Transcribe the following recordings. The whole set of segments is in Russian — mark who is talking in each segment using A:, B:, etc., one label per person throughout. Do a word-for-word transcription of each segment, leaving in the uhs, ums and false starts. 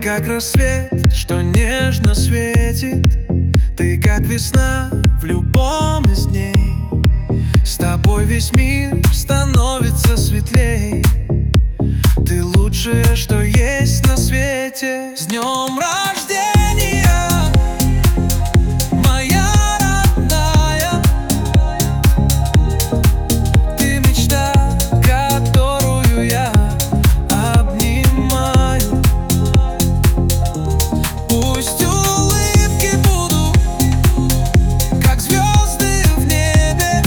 A: как рассвет, что нежно светит. Ты как весна в любом из дней. С тобой весь мир становится светлей. Ты лучшее, что есть на свете. С днем рождения, моя родная! Ты мечта, которую я обнимаю. Пусть улыбки будут, как звезды в небе.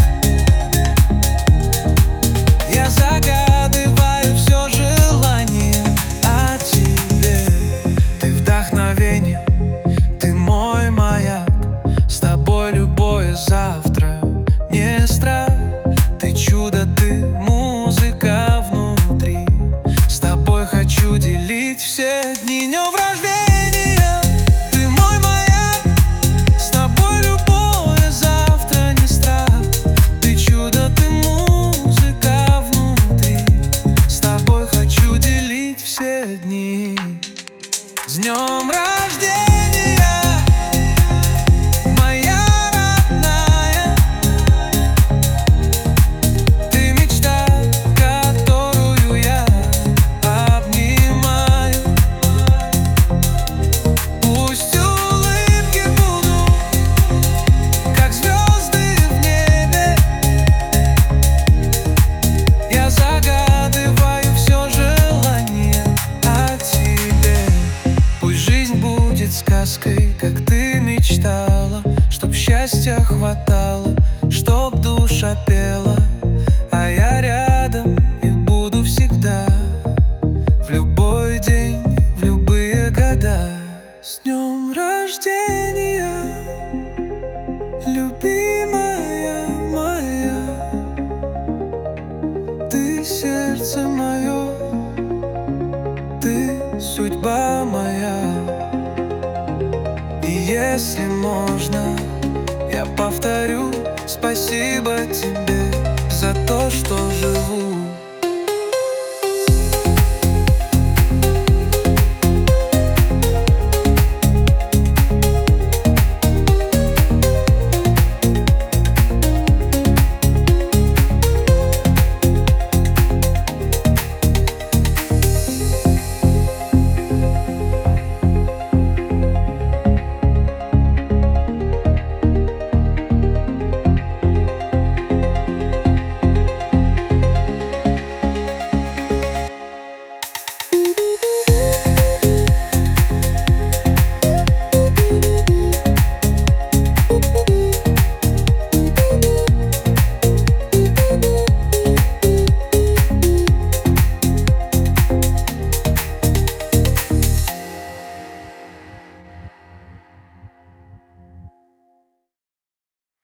A: Я загадываю все желание о тебе. Ты вдохновение, ты мой маяк. С тобой любое завтра не страх. Ты чудо, ты музыка внутри. С тобой хочу делить все дни. Днем рождения, ты мой маяк. С тобой любое завтра не страх. Ты чудо, ты музыка внутри. С тобой хочу делить все дни. С днем рождения, моя родная! Ты мечта, которую я обнимаю. Пусть улыбки будут, как звезды в небе. Я загадываю все желание о тебе. Пусть жизнь будет сказкой, как ты мечтала, чтоб счастья хватало, чтоб душа пела. А я рядом и буду всегда, в любой день, в любые года. С днем рождения, любимая моя! Ты сердце мое, ты судьба моя. И если можно, я повторю спасибо тебе за то, что живу.